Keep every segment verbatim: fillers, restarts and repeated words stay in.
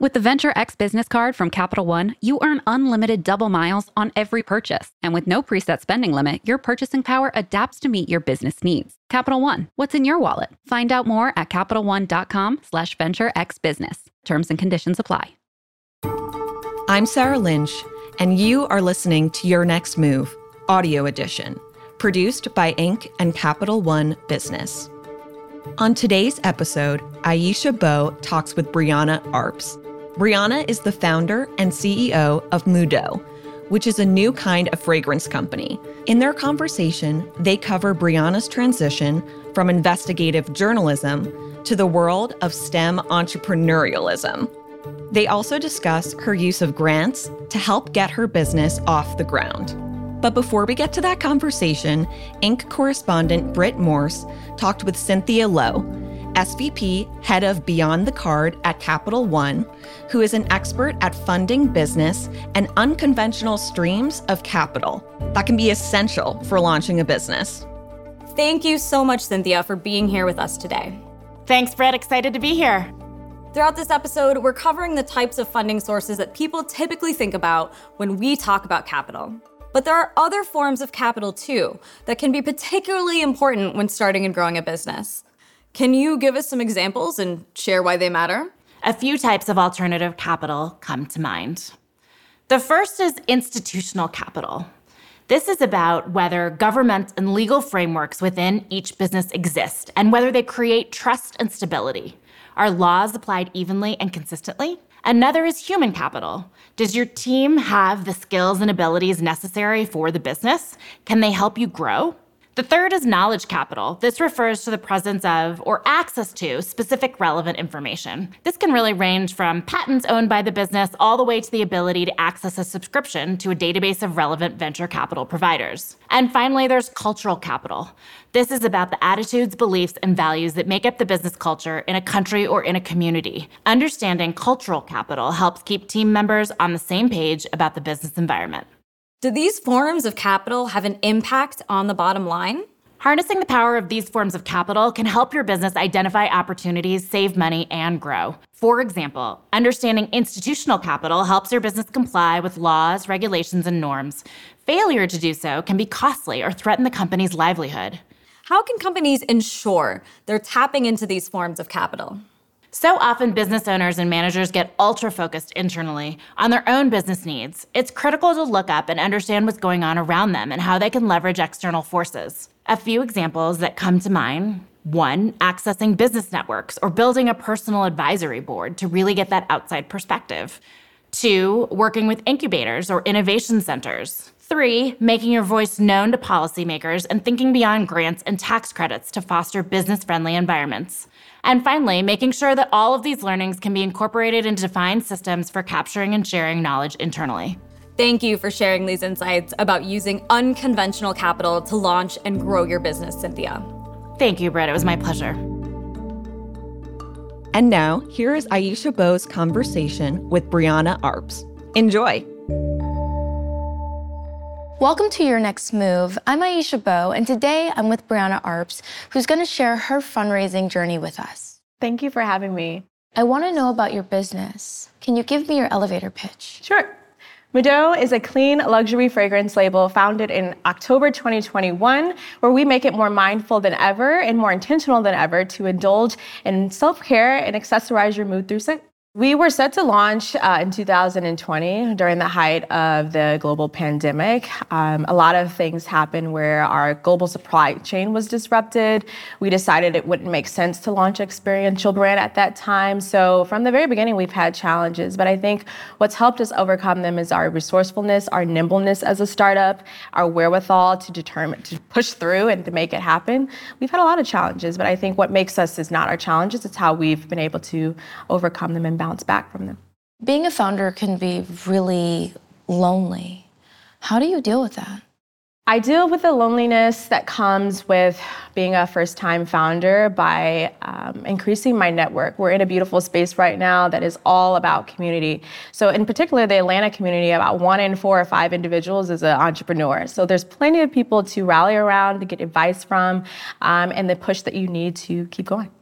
With the Venture X Business Card from Capital One, you earn unlimited double miles on every purchase. And with no preset spending limit, your purchasing power adapts to meet your business needs. Capital One, what's in your wallet? Find out more at CapitalOne.com slash VentureXBusiness. Terms and conditions apply. I'm Sarah Lynch, and you are listening to Your Next Move, Audio Edition, produced by Inc and Capital One Business. On today's episode, Aisha Bowe talks with Brianna Arps. Brianna is the founder and C E O of Mudo, which is a new kind of fragrance company. In their conversation, they cover Brianna's transition from investigative journalism to the world of STEM entrepreneurialism. They also discuss her use of grants to help get her business off the ground. But before we get to that conversation, Inc correspondent Britt Morse talked with Cynthia Lowe, S V P, head of Beyond the Card at Capital One, who is an expert at funding business and unconventional streams of capital that can be essential for launching a business. Thank you so much, Cynthia, for being here with us today. Thanks, Britt. Excited to be here. Throughout this episode, we're covering the types of funding sources that people typically think about when we talk about capital. But there are other forms of capital, too, that can be particularly important when starting and growing a business. Can you give us some examples and share why they matter? A few types of alternative capital come to mind. The first is institutional capital. This is about whether government and legal frameworks within each business exist and whether they create trust and stability. Are laws applied evenly and consistently? Another is human capital. Does your team have the skills and abilities necessary for the business? Can they help you grow? The third is knowledge capital. This refers to the presence of or access to specific relevant information. This can really range from patents owned by the business all the way to the ability to access a subscription to a database of relevant venture capital providers. And finally, there's cultural capital. This is about the attitudes, beliefs, and values that make up the business culture in a country or in a community. Understanding cultural capital helps keep team members on the same page about the business environment. Do these forms of capital have an impact on the bottom line? Harnessing the power of these forms of capital can help your business identify opportunities, save money, and grow. For example, understanding institutional capital helps your business comply with laws, regulations, and norms. Failure to do so can be costly or threaten the company's livelihood. How can companies ensure they're tapping into these forms of capital? So often, business owners and managers get ultra-focused internally on their own business needs. It's critical to look up and understand what's going on around them and how they can leverage external forces. A few examples that come to mind: one, accessing business networks or building a personal advisory board to really get that outside perspective. Two, working with incubators or innovation centers. Three, making your voice known to policymakers and thinking beyond grants and tax credits to foster business-friendly environments. And finally, making sure that all of these learnings can be incorporated into defined systems for capturing and sharing knowledge internally. Thank you for sharing these insights about using unconventional capital to launch and grow your business, Cynthia. Thank you, Britt. It was my pleasure. And now, here is Aisha Bowe's conversation with Brianna Arps. Enjoy. Welcome to Your Next Move. I'm Aisha Bowe, and today I'm with Brianna Arps, who's going to share her fundraising journey with us. Thank you for having me. I want to know about your business. Can you give me your elevator pitch? Sure. Mudo is a clean luxury fragrance label founded in October twenty twenty-one, where we make it more mindful than ever and more intentional than ever to indulge in self-care and accessorize your mood through scent. We were set to launch uh, in two thousand twenty during the height of the global pandemic. Um, a lot of things happened where our global supply chain was disrupted. We decided it wouldn't make sense to launch an experiential brand at that time. So from the very beginning, we've had challenges. But I think what's helped us overcome them is our resourcefulness, our nimbleness as a startup, our wherewithal to determine, to push through and to make it happen. We've had a lot of challenges, but I think what makes us is not our challenges. It's how we've been able to overcome them and bounce back from them. Being a founder can be really lonely. How do you deal with that? I deal with the loneliness that comes with being a first-time founder by um, increasing my network. We're in a beautiful space right now that is all about community. So in particular, the Atlanta community, about one in four or five individuals is an entrepreneur. So there's plenty of people to rally around, to get advice from, um, and the push that you need to keep going.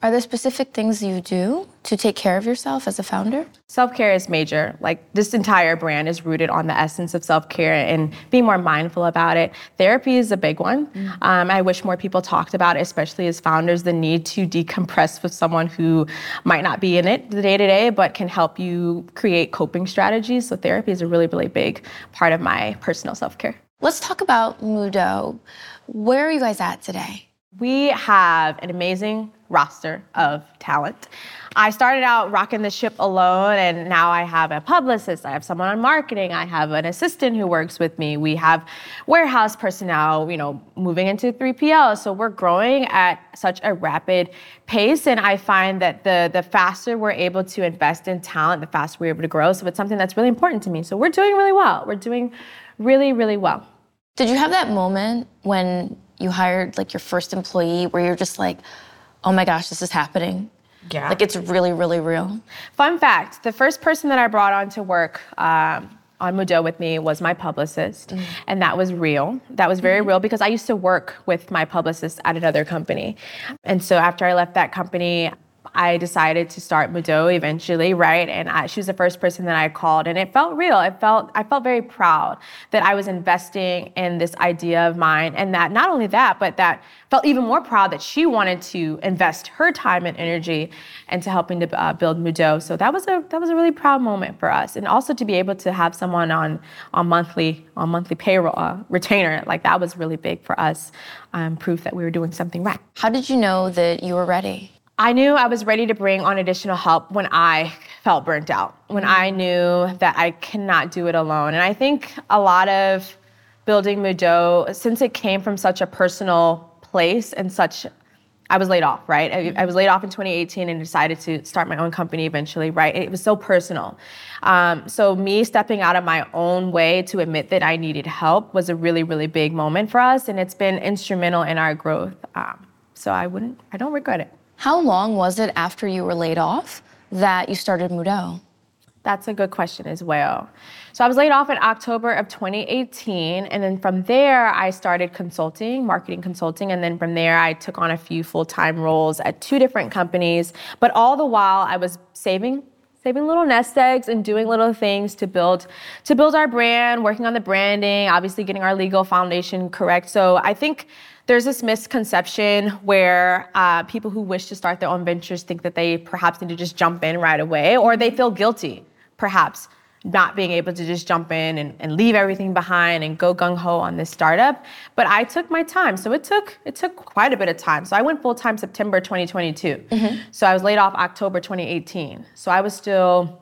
Are there specific things you do to take care of yourself as a founder? Self-care is major. Like, this entire brand is rooted on the essence of self-care and being more mindful about it. Therapy is a big one. Mm-hmm. Um, I wish more people talked about it, especially as founders, the need to decompress with someone who might not be in it the day-to-day, but can help you create coping strategies. So therapy is a really, really big part of my personal self-care. Let's talk about Mudo. Where are you guys at today? We have an amazing roster of talent. I started out rocking the ship alone, and now I have a publicist, I have someone on marketing, I have an assistant who works with me. We have warehouse personnel, you know, moving into three P L. So we're growing at such a rapid pace, and I find that the the faster we're able to invest in talent, the faster we're able to grow. So it's something that's really important to me. So we're doing really well. We're doing really, really well. Did you have that moment when you hired like your first employee where you're just like, oh my gosh, this is happening? Yeah. Like, it's really, really real. Fun fact, the first person that I brought on to work um, on Mudo with me was my publicist. Mm-hmm. And that was real. That was very mm-hmm. real because I used to work with my publicist at another company. And so after I left that company, I decided to start Mudo eventually, right? And I, she was the first person that I called, and it felt real. It felt, I felt very proud that I was investing in this idea of mine, and that not only that, but that felt even more proud that she wanted to invest her time and energy into helping to uh, build Mudo. So that was a that was a really proud moment for us, and also to be able to have someone on on monthly on monthly payroll uh, retainer, like that was really big for us, um, proof that we were doing something right. How did you know that you were ready? I knew I was ready to bring on additional help when I felt burnt out, when I knew that I cannot do it alone. And I think a lot of building Mudo, since it came from such a personal place and such, I was laid off, right? I, I was laid off in twenty eighteen and decided to start my own company eventually, right? It was so personal. Um, so me stepping out of my own way to admit that I needed help was a really, really big moment for us. And it's been instrumental in our growth. Um, so I wouldn't, I don't regret it. How long was it after you were laid off that you started Mudo? That's a good question as well. So I was laid off in October of twenty eighteen, and then from there I started consulting, marketing consulting, and then from there I took on a few full-time roles at two different companies, but all the while I was saving saving little nest eggs and doing little things to build to build our brand, working on the branding, obviously getting our legal foundation correct. So I think there's this misconception where uh, people who wish to start their own ventures think that they perhaps need to just jump in right away, or they feel guilty, perhaps, not being able to just jump in and, and leave everything behind and go gung-ho on this startup. But I took my time. So it took it took quite a bit of time. So I went full-time September twenty twenty-two. Mm-hmm. So I was laid off October twenty eighteen. So I was still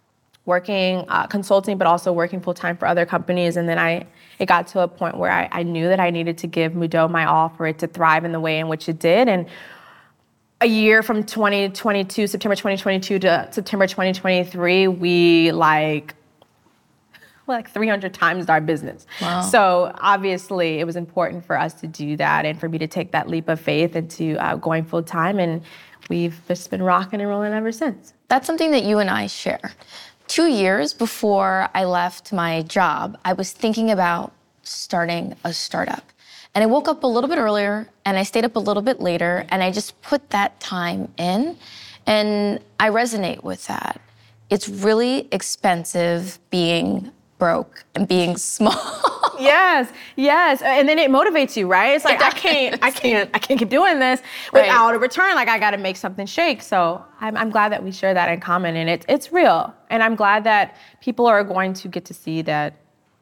working, uh, consulting, but also working full-time for other companies. And then I it got to a point where I, I knew that I needed to give Mudo my all for it to thrive in the way in which it did. And a year from twenty twenty-two, September twenty twenty-two to September twenty twenty-three, we like, well, like three hundred times our business. Wow. So obviously it was important for us to do that and for me to take that leap of faith into uh, going full time. And we've just been rocking and rolling ever since. That's something that you and I share. Two years before I left my job, I was thinking about starting a startup. And I woke up a little bit earlier and I stayed up a little bit later and I just put that time in. And I resonate with that. It's really expensive being broke and being small. Yes, yes. And then it motivates you, right? It's like, I can't, I can't, I can't keep doing this without right. a return. Like, I got to make something shake. So I'm, I'm glad that we share that in common, and it's it's real. And I'm glad that people are going to get to see that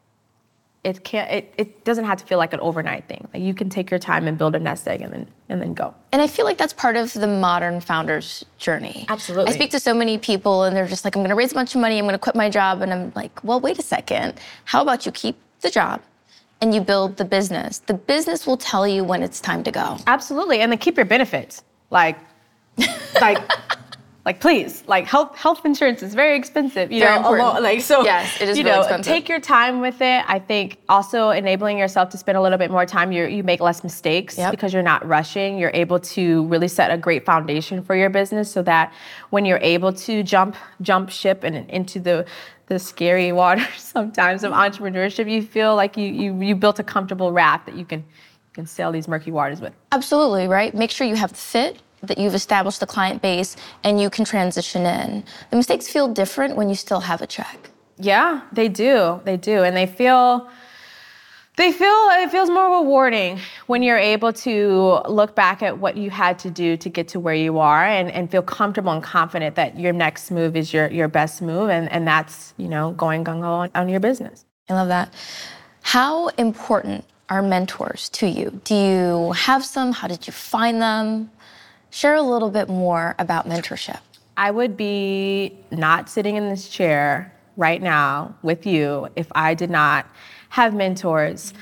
it can't, it, it doesn't have to feel like an overnight thing. Like, you can take your time and build a nest egg and then and then go. And I feel like that's part of the modern founder's journey. Absolutely. I speak to so many people and they're just like, I'm gonna raise a bunch of money, I'm gonna quit my job. And I'm like, well, wait a second. How about you keep the job and you build the business? The business will tell you when it's time to go. Absolutely, and then keep your benefits. Like, like, like please, like health health insurance is very expensive. You very know, important. Alone, like so. Yes, it is you really know, expensive. Take your time with it. I think also enabling yourself to spend a little bit more time. You you make less mistakes yep. because you're not rushing. You're able to really set a great foundation for your business, so that when you're able to jump jump ship and into the the scary waters sometimes of entrepreneurship, you feel like you you you built a comfortable raft that you can you can sail these murky waters with. Absolutely, right? Make sure you have the fit, that you've established the client base and you can transition in. The mistakes feel different when you still have a check. Yeah, they do. They do. And they feel, they feel, it feels more rewarding when you're able to look back at what you had to do to get to where you are and, and feel comfortable and confident that your next move is your, your best move. And, and that's, you know, going gung-ho on, on your business. I love that. How important are mentors to you? Do you have some? How did you find them? Share a little bit more about mentorship. I would be not sitting in this chair right now with you if I did not have mentors.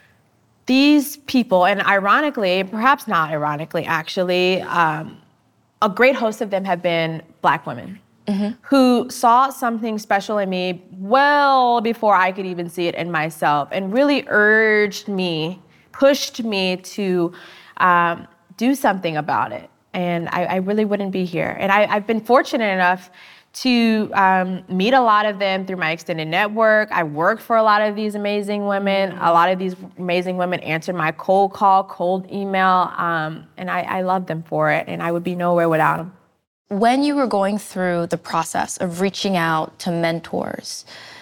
These people, and ironically, perhaps not ironically actually, um, a great host of them have been Black women mm-hmm. who saw something special in me well before I could even see it in myself and really urged me, pushed me to um, do something about it. And I, I really wouldn't be here. And I, I've been fortunate enough to um, meet a lot of them through my extended network. I work for a lot of these amazing women. A lot of these amazing women answered my cold call, cold email, um, and I, I love them for it, and I would be nowhere without them. When you were going through the process of reaching out to mentors,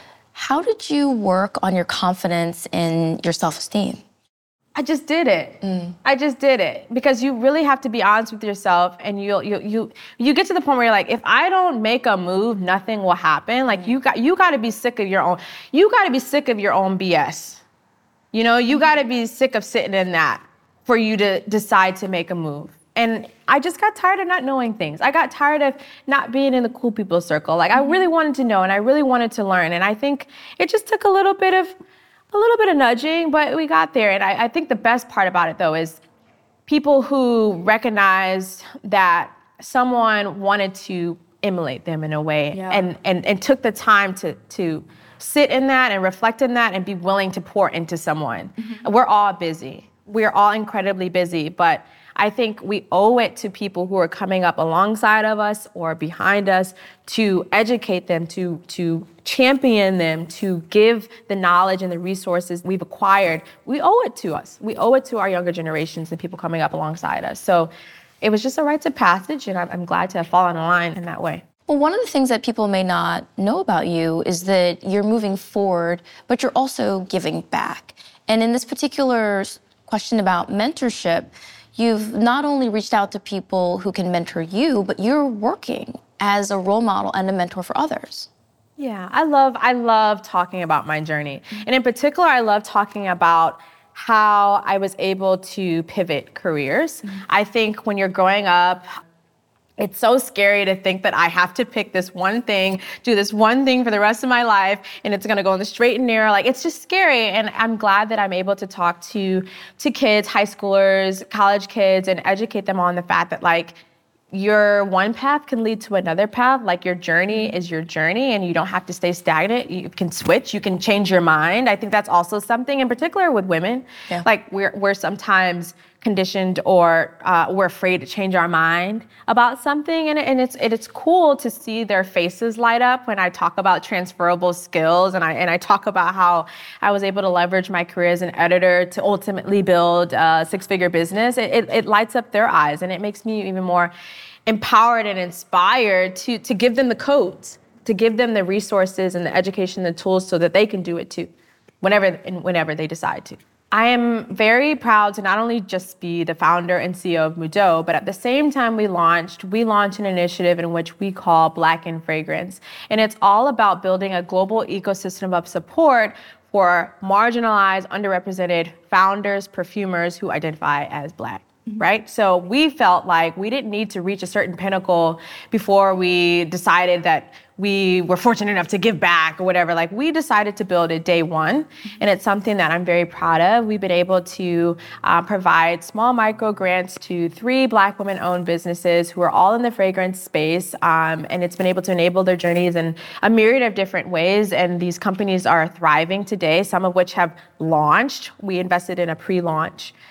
how did you work on your confidence in your self-esteem? I just did it. Mm. I just did it because you really have to be honest with yourself, and you you you you get to the point where you're like, if I don't make a move, nothing will happen. Like you got you got to be sick of your own. You got to be sick of your own B S. You know, you got to be sick of sitting in that for you to decide to make a move. And I just got tired of not knowing things. I got tired of not being in the cool people circle. Like I really wanted to know, and I really wanted to learn. And I think it just took a little bit of A little bit of nudging, but we got there. And I, I think the best part about it, though, is people who recognized that someone wanted to emulate them in a way yeah. and, and, and took the time to, to sit in that and reflect in that and be willing to pour into someone. Mm-hmm. We're all busy. We're all incredibly busy, but I think we owe it to people who are coming up alongside of us or behind us to educate them, to, to champion them, to give the knowledge and the resources we've acquired. We owe it to us. We owe it to our younger generations and people coming up alongside us. So it was just a rites of passage, and I'm, I'm glad to have fallen in line in that way. Well, one of the things that people may not know about you is that you're moving forward, but you're also giving back. And in this particular question about mentorship, you've not only reached out to people who can mentor you, but you're working as a role model and a mentor for others. Yeah, I love I love talking about my journey. Mm-hmm. And in particular, I love talking about how I was able to pivot careers. Mm-hmm. I think when you're growing up, it's so scary to think that I have to pick this one thing, do this one thing for the rest of my life, and it's gonna go in the straight and narrow. Like, it's just scary. And I'm glad that I'm able to talk to, to kids, high schoolers, college kids, and educate them on the fact that, like, your one path can lead to another path. Like, your journey is your journey, and you don't have to stay stagnant. You can switch, you can change your mind. I think that's also something, in particular with women. Yeah. Like, we're, we're sometimes conditioned or uh, we're afraid to change our mind about something. And, and it's it, it's cool to see their faces light up when I talk about transferable skills, and I and I talk about how I was able to leverage my career as an editor to ultimately build a six-figure business. It, it, it lights up their eyes, and it makes me even more empowered and inspired to, to give them the codes, to give them the resources and the education, the tools so that they can do it too, whenever and whenever they decide to. I am very proud to not only just be the founder and C E O of Mudo, but at the same time we launched, we launched an initiative in which we call Black in Fragrance. And it's all about building a global ecosystem of support for marginalized, underrepresented founders, perfumers who identify as Black. Right? So we felt like we didn't need to reach a certain pinnacle before we decided that we were fortunate enough to give back or whatever. Like, we decided to build it day one, and it's something that I'm very proud of. We've been able to uh, provide small micro grants to three Black women-owned businesses who are all in the fragrance space, um, and it's been able to enable their journeys in a myriad of different ways, and these companies are thriving today, some of which have launched. We invested in a pre-launch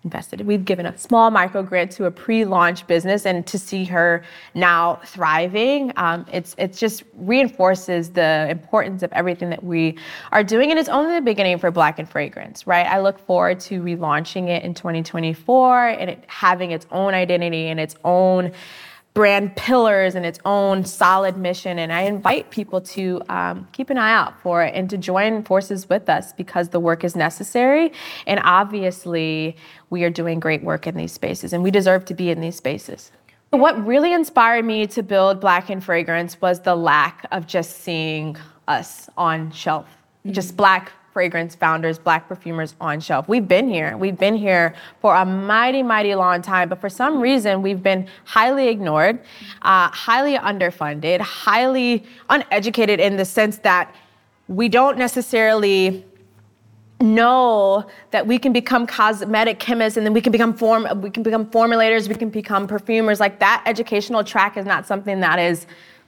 invested. We've given a small micro grant to a pre-launch business, and to see her now thriving, um, it's it's just reinforces the importance of everything that we are doing. And it's only the beginning for Black and Fragrance, right? I look forward to relaunching it in twenty twenty-four and it having its own identity and its own brand pillars and its own solid mission. And I invite people to um, keep an eye out for it and to join forces with us, because the work is necessary. And obviously, we are doing great work in these spaces, and we deserve to be in these spaces. What really inspired me to build Black and Fragrance was the lack of just seeing us on shelf, mm-hmm. just Black fragrance founders, Black perfumers on shelf. We've been here. We've been here for a mighty, mighty long time, but for some reason, we've been highly ignored, uh, highly underfunded, highly uneducated, in the sense that we don't necessarily know that we can become cosmetic chemists, and then we can become form we can become formulators, we can become perfumers. Like, that educational track is not something that is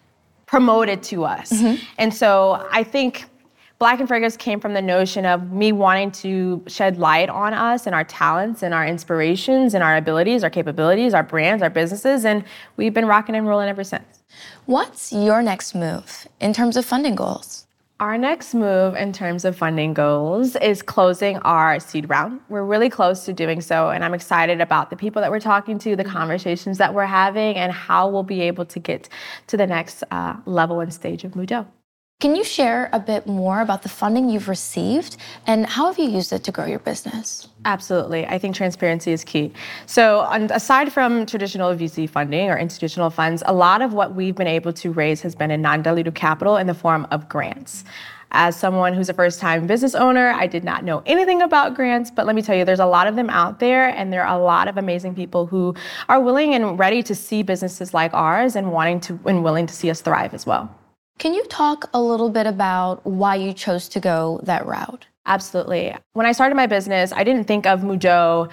promoted to us. Mm-hmm. And so I think Black and Fragrance came from the notion of me wanting to shed light on us and our talents and our inspirations and our abilities, our capabilities, our brands, our businesses, and we've been rocking and rolling ever since. What's your next move in terms of funding goals? Our next move in terms of funding goals is closing our seed round. We're really close to doing so, and I'm excited about the people that we're talking to, the conversations that we're having, and how we'll be able to get to the next uh, level and stage of Mudo. Can you share a bit more about the funding you've received and how have you used it to grow your business? Absolutely. I think transparency is key. So aside from traditional V C funding or institutional funds, a lot of what we've been able to raise has been in non-dilutive capital in the form of grants. As someone who's a first-time business owner, I did not know anything about grants, but let me tell you, there's a lot of them out there, and there are a lot of amazing people who are willing and ready to see businesses like ours and wanting to and willing to see us thrive as well. Can you talk a little bit about why you chose to go that route? Absolutely. When I started my business, I didn't think of Mudo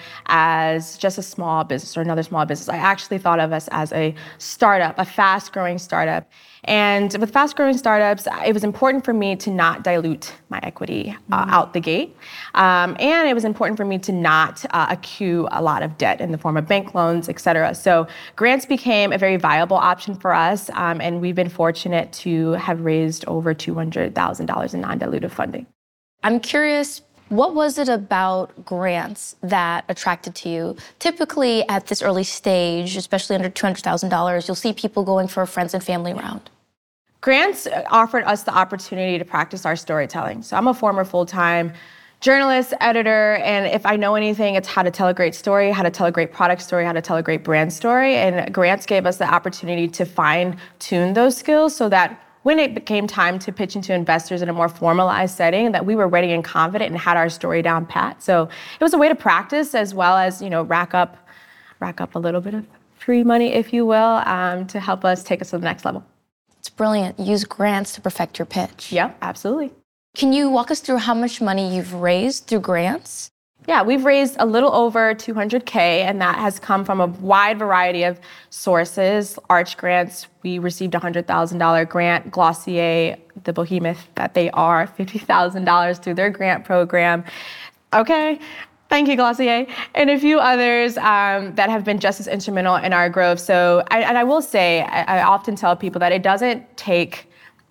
as just a small business or another small business. I actually thought of us as a startup, a fast-growing startup. And with fast-growing startups, it was important for me to not dilute my equity uh, mm-hmm. out the gate. Um, and it was important for me to not uh, accrue a lot of debt in the form of bank loans, et cetera. So grants became a very viable option for us. Um, and we've been fortunate to have raised over two hundred thousand dollars in non-dilutive funding. I'm curious, what was it about grants that attracted to you? Typically at this early stage, especially under two hundred thousand dollars, you'll see people going for a friends and family round. Grants offered us the opportunity to practice our storytelling. So I'm a former full-time journalist, editor, and if I know anything, it's how to tell a great story, how to tell a great product story, how to tell a great brand story. And grants gave us the opportunity to fine-tune those skills so that when it became time to pitch into investors in a more formalized setting, that we were ready and confident and had our story down pat. So it was a way to practice as well as, you know, rack up, rack up a little bit of free money, if you will, um, to help us take us to the next level. It's brilliant. Use grants to perfect your pitch. Yep, absolutely. Can you walk us through how much money you've raised through grants? Yeah, we've raised a little over two hundred K, and that has come from a wide variety of sources. Arch grants, we received a one hundred thousand dollars grant. Glossier, the behemoth that they are, fifty thousand dollars through their grant program. Okay, thank you, Glossier. And a few others um, that have been just as instrumental in our growth. So, I, and I will say, I, I often tell people that it doesn't take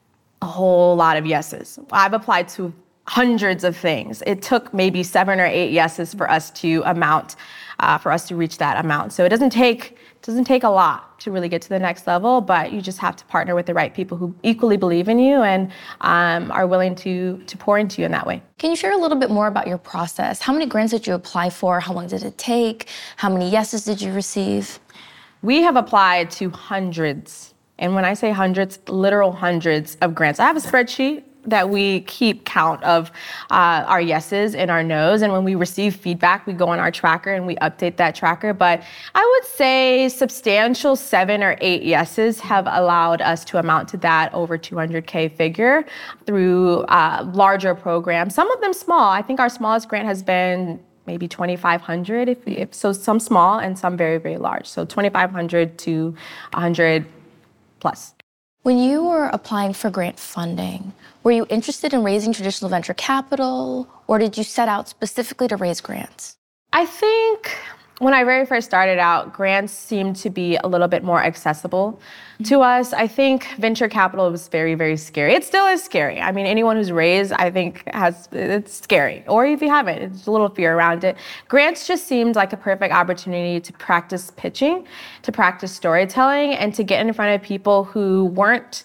a whole lot of yeses. I've applied to hundreds of things. It took maybe seven or eight yeses for us to amount, uh, for us to reach that amount. So it doesn't take it doesn't take a lot to really get to the next level, but you just have to partner with the right people who equally believe in you and um, are willing to to pour into you in that way. Can you share a little bit more about your process? How many grants did you apply for? How long did it take? How many yeses did you receive? We have applied to hundreds, and when I say hundreds, literal hundreds of grants. I have a spreadsheet that we keep count of uh, our yeses and our nos. And when we receive feedback, we go on our tracker and we update that tracker. But I would say substantial seven or eight yeses have allowed us to amount to that over two hundred K figure through uh, larger programs, some of them small. I think our smallest grant has been maybe twenty-five hundred, if, if so some small and some very, very large. So twenty-five hundred to one hundred plus. When you were applying for grant funding, were you interested in raising traditional venture capital, or did you set out specifically to raise grants? I think when I very first started out, grants seemed to be a little bit more accessible mm-hmm. to us. I think venture capital was very, very scary. It still is scary. I mean, anyone who's raised, I think, has it's scary. Or if you haven't, it's a little fear around it. Grants just seemed like a perfect opportunity to practice pitching, to practice storytelling, and to get in front of people who weren't,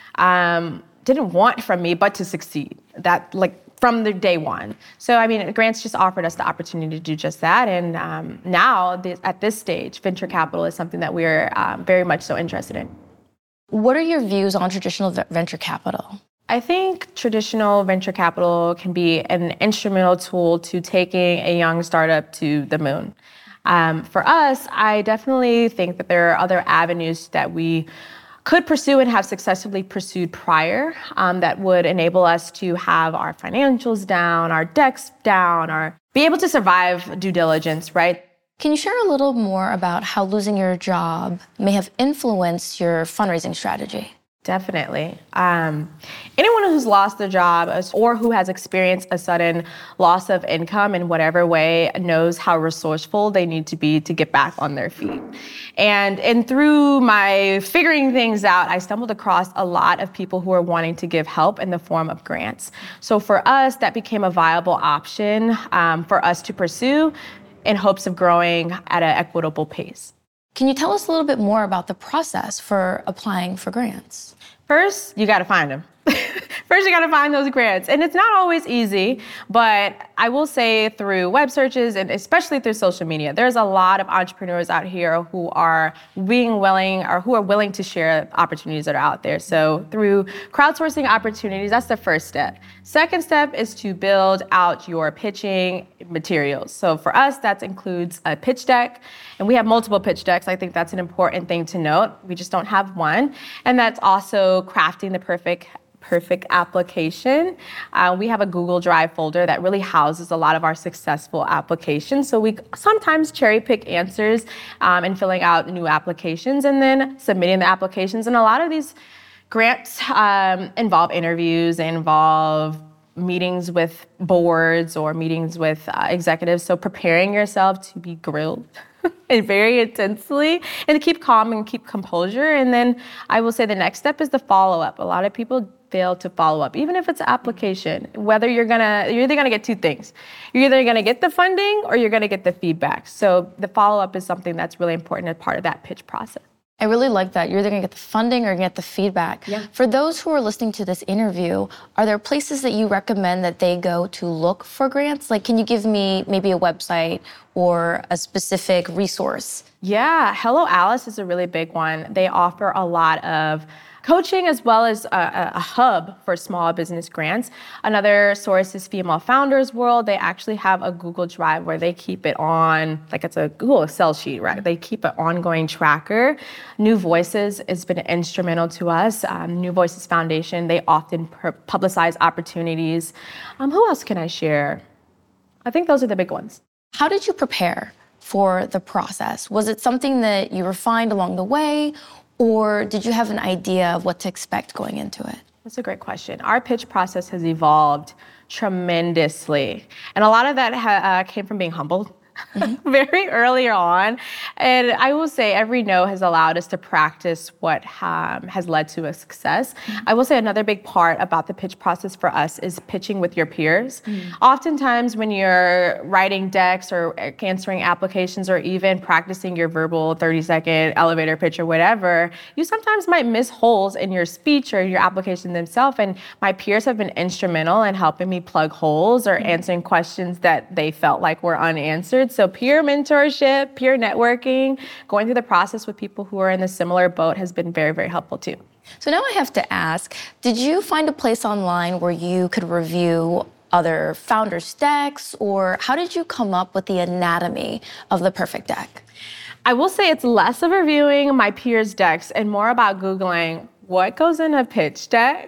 um, didn't want from me, but to succeed. That, like, from the day one. So, I mean, grants just offered us the opportunity to do just that. And um, now, th- at this stage, venture capital is something that we're um, very much so interested in. What are your views on traditional v- venture capital? I think traditional venture capital can be an instrumental tool to taking a young startup to the moon. Um, for us, I definitely think that there are other avenues that we could pursue and have successfully pursued prior um, that would enable us to have our financials down, our decks down, or be able to survive due diligence, right? Can you share a little more about how losing your job may have influenced your fundraising strategy? Definitely. Um, anyone who's lost their job or who has experienced a sudden loss of income in whatever way knows how resourceful they need to be to get back on their feet. And, and through my figuring things out, I stumbled across a lot of people who are wanting to give help in the form of grants. So for us, that became a viable option um, for us to pursue in hopes of growing at an equitable pace. Can you tell us a little bit more about the process for applying for grants? First, you got to find them. First, you got to find those grants. And it's not always easy, but I will say through web searches and especially through social media, there's a lot of entrepreneurs out here who are being willing or who are willing to share opportunities that are out there. So through crowdsourcing opportunities, that's the first step. Second step is to build out your pitching materials. So for us, that includes a pitch deck. And we have multiple pitch decks. I think that's an important thing to note. We just don't have one. And that's also crafting the perfect perfect application. Uh, we have a Google Drive folder that really houses a lot of our successful applications. So we sometimes cherry pick answers um, and filling out new applications and then submitting the applications. And a lot of these grants um, involve interviews, involve meetings with boards or meetings with uh, executives. So preparing yourself to be grilled and very intensely and to keep calm and keep composure. And then I will say the next step is the follow-up. A lot of people fail to follow up, even if it's an application, whether you're gonna, you're either gonna get two things. You're either gonna get the funding or you're gonna get the feedback. So the follow-up is something that's really important as part of that pitch process. I really like that. You're either gonna get the funding or get the feedback. Yeah. For those who are listening to this interview, are there places that you recommend that they go to look for grants? Like, can you give me maybe a website or a specific resource? Yeah, Hello Alice is a really big one. They offer a lot of coaching as well as a, a hub for small business grants. Another source is Female Founders World. They actually have a Google Drive where they keep it on, like it's a Google Excel sheet, right? They keep an ongoing tracker. New Voices has been instrumental to us. Um, New Voices Foundation, they often per- publicize opportunities. Um, who else can I share? I think those are the big ones. How did you prepare for the process? Was it something that you refined along the way? Or did you have an idea of what to expect going into it? That's a great question. Our pitch process has evolved tremendously. And a lot of that ha- uh, came from being humbled mm-hmm. very early on. And I will say every no has allowed us to practice what um, has led to a success. Mm-hmm. I will say another big part about the pitch process for us is pitching with your peers. Mm-hmm. Oftentimes when you're writing decks or answering applications or even practicing your verbal thirty second elevator pitch or whatever, you sometimes might miss holes in your speech or your application themselves. And my peers have been instrumental in helping me plug holes or mm-hmm. answering questions that they felt like were unanswered. So peer mentorship, peer networking, going through the process with people who are in a similar boat has been very, very helpful too. So now I have to ask, did you find a place online where you could review other founders' decks, or how did you come up with the anatomy of the perfect deck? I will say it's less of reviewing my peers' decks and more about Googling what goes in a pitch deck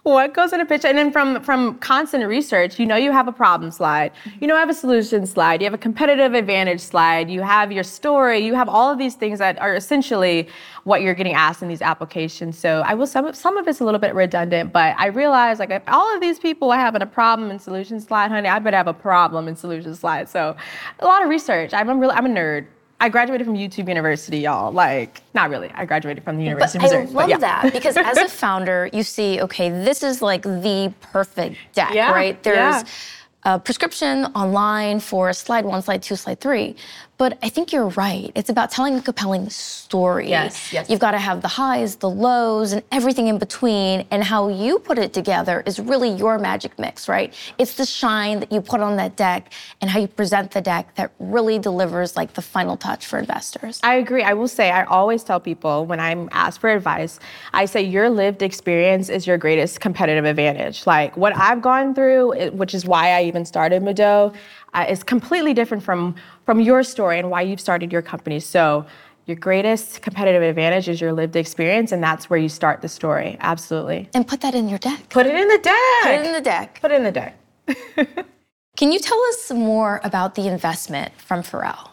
What goes in a pitch? And then from, from constant research, you know you have a problem slide. You know you have a solution slide. You have a competitive advantage slide. You have your story. You have all of these things that are essentially what you're getting asked in these applications. So I will, some, some of it's a little bit redundant, but I realize like if all of these people are having a problem in solution slide, honey, I better have a problem in solution slide. So a lot of research. I'm a really, I'm a nerd. I graduated from YouTube University, y'all. Like, not really. I graduated from the University but of Missouri. I love but yeah. that because as a founder, you see, okay, this is like the perfect deck, yeah, right? There's yeah. a prescription online for slide one, slide two, slide three. But I think you're right. It's about telling a compelling story. Yes, yes. You've got to have the highs, the lows, and everything in between. And how you put it together is really your magic mix, right? It's the shine that you put on that deck and how you present the deck that really delivers like the final touch for investors. I agree. I will say, I always tell people when I'm asked for advice, I say your lived experience is your greatest competitive advantage. Like what I've gone through, which is why I even started Mado, uh, is completely different from, from your story and why you've started your company. So your greatest competitive advantage is your lived experience, and that's where you start the story. Absolutely. And put that in your deck. Put it in the deck. Put it in the deck. Put it in the deck. Can you tell us more about the investment from Pharrell?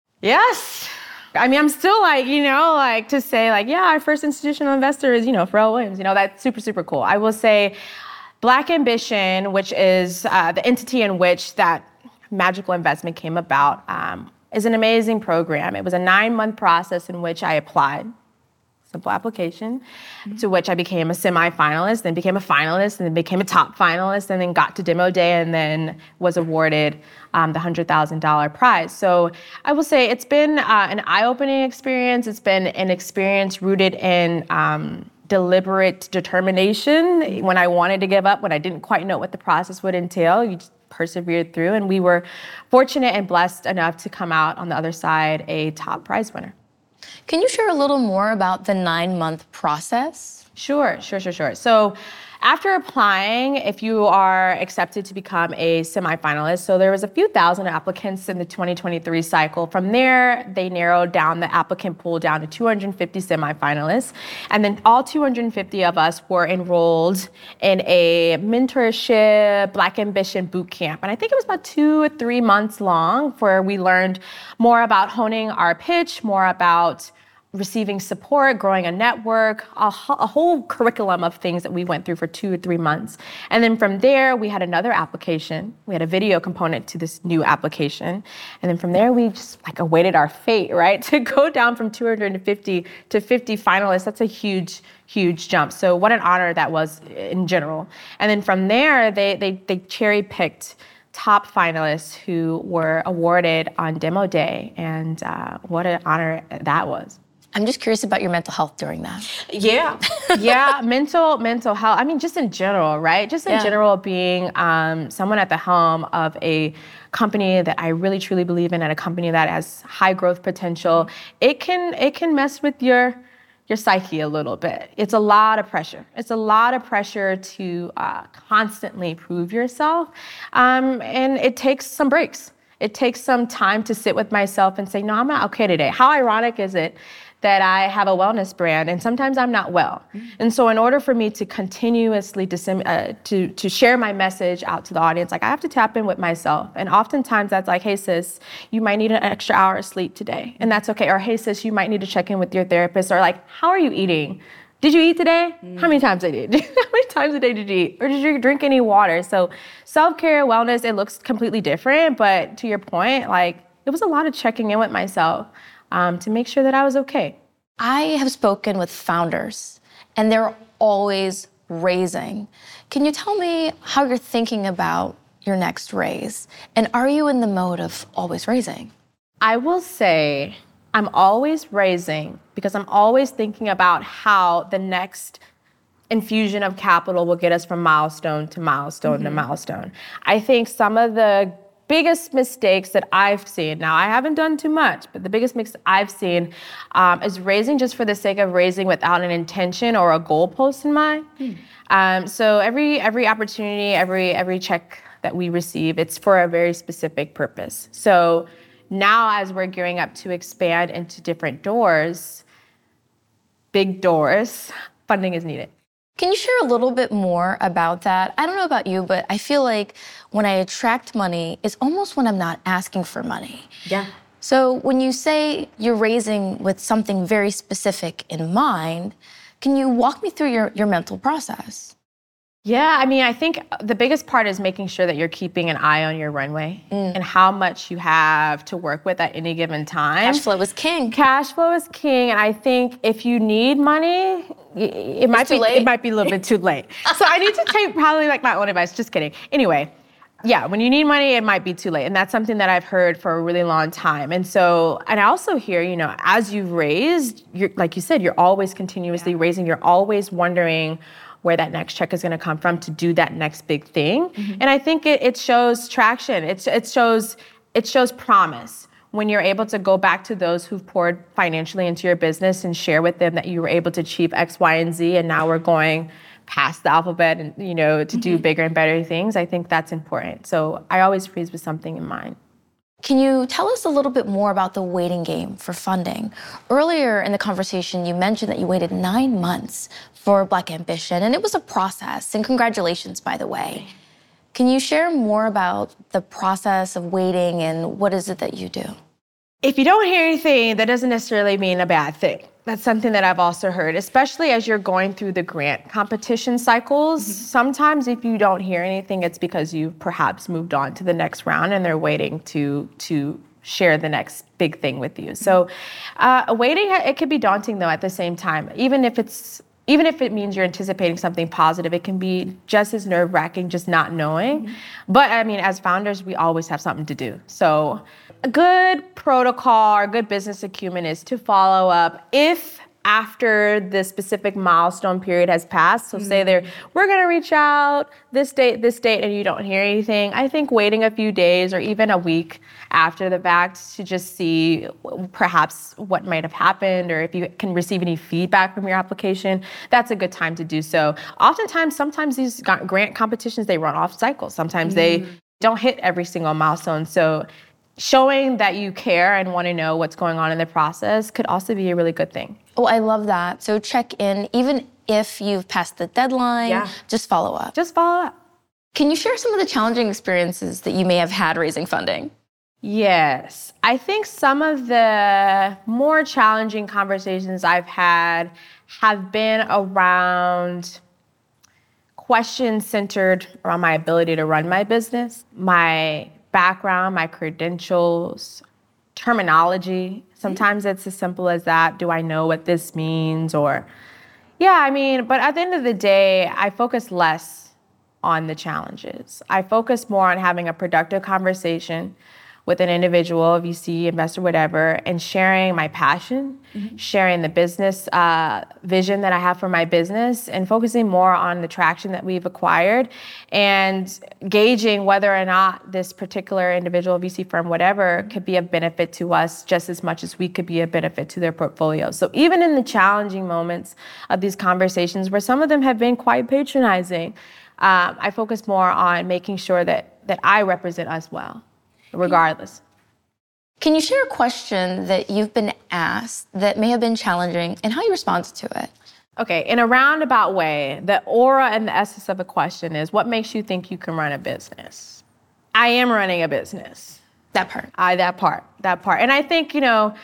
Yes. I mean, I'm still like, you know, like to say like, yeah, our first institutional investor is, you know, Pharrell Williams. You know, that's super, super cool. I will say Black Ambition, which is uh, the entity in which that magical investment came about, um, is an amazing program. It was a nine-month process in which I applied, simple application, mm-hmm. to which I became a semi-finalist, then became a finalist, and then became a top finalist, and then got to demo day, and then was awarded um, the one hundred thousand dollars prize. So I will say it's been uh, an eye-opening experience. It's been an experience rooted in um, deliberate determination. When I wanted to give up, when I didn't quite know what the process would entail, you just persevered through, and we were fortunate and blessed enough to come out on the other side a top prize winner. Can you share a little more about the nine-month process? Sure, sure, sure, sure. So after applying, if you are accepted to become a semifinalist, so there was a few thousand applicants in the twenty twenty-three cycle. From there, they narrowed down the applicant pool down to two hundred fifty semifinalists. And then all two hundred fifty of us were enrolled in a mentorship Black Ambition boot camp. And I think it was about two or three months long, where we learned more about honing our pitch, more about receiving support, growing a network, a, a whole curriculum of things that we went through for two or three months. And then from there, we had another application. We had a video component to this new application. And then from there, we just like awaited our fate, right? To go down from two hundred fifty to fifty finalists, that's a huge, huge jump. So what an honor that was in general. And then from there, they they, they cherry-picked top finalists who were awarded on demo day. And uh, what an honor that was. I'm just curious about your mental health during that. Yeah, yeah, mental mental health. I mean, just in general, right? Just in yeah. general, being um, someone at the helm of a company that I really truly believe in, and a company that has high growth potential, it can it can mess with your your psyche a little bit. It's a lot of pressure. It's a lot of pressure to uh, constantly prove yourself, um, and it takes some breaks. It takes some time to sit with myself and say, no, I'm not okay today. How ironic is it that I have a wellness brand and sometimes I'm not well? Mm-hmm. And so in order for me to continuously disem- uh, to, to share my message out to the audience, like I have to tap in with myself. And oftentimes that's like, hey sis, you might need an extra hour of sleep today, and that's okay. Or hey sis, you might need to check in with your therapist. Or like, how are you eating? Did you eat today? Mm. How many times I did? How many times a day did you eat? Or did you drink any water? So self-care, wellness, it looks completely different. But to your point, like it was a lot of checking in with myself um, to make sure that I was okay. I have spoken with founders, and they're always raising. Can you tell me how you're thinking about your next raise? And are you in the mode of always raising? I will say I'm always raising because I'm always thinking about how the next infusion of capital will get us from milestone to milestone mm-hmm. to milestone. I think some of the biggest mistakes that I've seen, now I haven't done too much, but the biggest mistake I've seen um, is raising just for the sake of raising without an intention or a goalpost in mind. Mm. Um, so every every opportunity, every every check that we receive, it's for a very specific purpose. So now as we're gearing up to expand into different doors, big doors, funding is needed. Can you share a little bit more about that? I don't know about you, but I feel like when I attract money, it's almost when I'm not asking for money. Yeah. So when you say you're raising with something very specific in mind, can you walk me through your, your mental process? Yeah, I mean, I think the biggest part is making sure that you're keeping an eye on your runway mm. and how much you have to work with at any given time. Cash flow is king. Cash flow is king, and I think if you need money, it might be late. it might be a little bit too late. So I need to take probably like my own advice. Just kidding. Anyway, yeah, when you need money, it might be too late, and that's something that I've heard for a really long time. And so, and I also hear, you know, as you've raised, you're, like you said, you're always continuously yeah. raising. You're always wondering where that next check is going to come from to do that next big thing. Mm-hmm. And I think it, it shows traction. It, it shows it shows promise when you're able to go back to those who've poured financially into your business and share with them that you were able to achieve X, Y, and Z, and now we're going past the alphabet and, you know, to mm-hmm. do bigger and better things. I think that's important. So I always freeze with something in mind. Can you tell us a little bit more about the waiting game for funding? Earlier in the conversation, you mentioned that you waited nine months for Black Ambition, and it was a process, and congratulations, by the way. Can you share more about the process of waiting and what is it that you do? If you don't hear anything, that doesn't necessarily mean a bad thing. That's something that I've also heard, especially as you're going through the grant competition cycles. Mm-hmm. Sometimes if you don't hear anything, it's because you perhaps moved on to the next round and they're waiting to to share the next big thing with you. So uh, waiting, it could be daunting though at the same time. Even if it's Even if it means you're anticipating something positive, it can be just as nerve-wracking, just not knowing. Mm-hmm. But I mean, as founders, we always have something to do. So a good protocol or good business acumen is to follow up if after the specific milestone period has passed. So mm-hmm. say they're, we're gonna reach out this date, this date, and you don't hear anything. I think waiting a few days or even a week after the fact to just see perhaps what might have happened or if you can receive any feedback from your application, that's a good time to do so. Oftentimes, sometimes these grant competitions, they run off cycles. Sometimes mm-hmm. they don't hit every single milestone. So showing that you care and want to know what's going on in the process could also be a really good thing. Oh, I love that. So check in, even if you've passed the deadline, yeah. just follow up. Just follow up. Can you share some of the challenging experiences that you may have had raising funding? Yes. I think some of the more challenging conversations I've had have been around questions centered around my ability to run my business, my background, my credentials, terminology. Sometimes it's as simple as that. Do I know what this means? Or, yeah, I mean, but at the end of the day, I focus less on the challenges. I focus more on having a productive conversation with an individual, V C, investor, whatever, and sharing my passion, mm-hmm. sharing the business uh, vision that I have for my business, and focusing more on the traction that we've acquired, and gauging whether or not this particular individual, V C firm, whatever, could be a benefit to us just as much as we could be a benefit to their portfolio. So even in the challenging moments of these conversations, where some of them have been quite patronizing, um, I focus more on making sure that that I represent us well, regardless. Can you share a question that you've been asked that may have been challenging and how you responded to it? Okay, in a roundabout way, the aura and the essence of a question is, what makes you think you can run a business? I am running a business. That part. I, that part, that part. And I think, you know,